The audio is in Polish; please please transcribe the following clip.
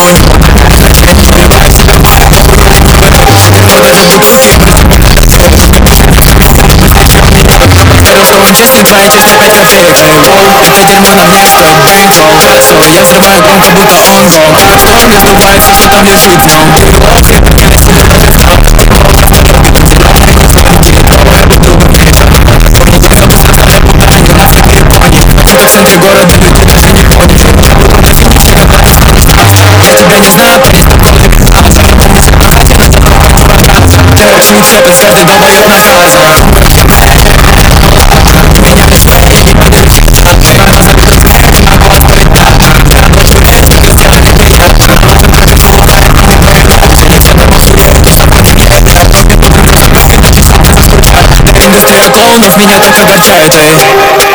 Just trying just to get some shit, babe. If you didn't wanna mix the brains all so yes, the mic won't be with the on-ball. Don't miss the vibes, I'm your shoot now. Ты город я тебя не знаю, чуть шепот каждой долбоёбной фразе. Индустрия клоунов меня чуть огорчает, эй.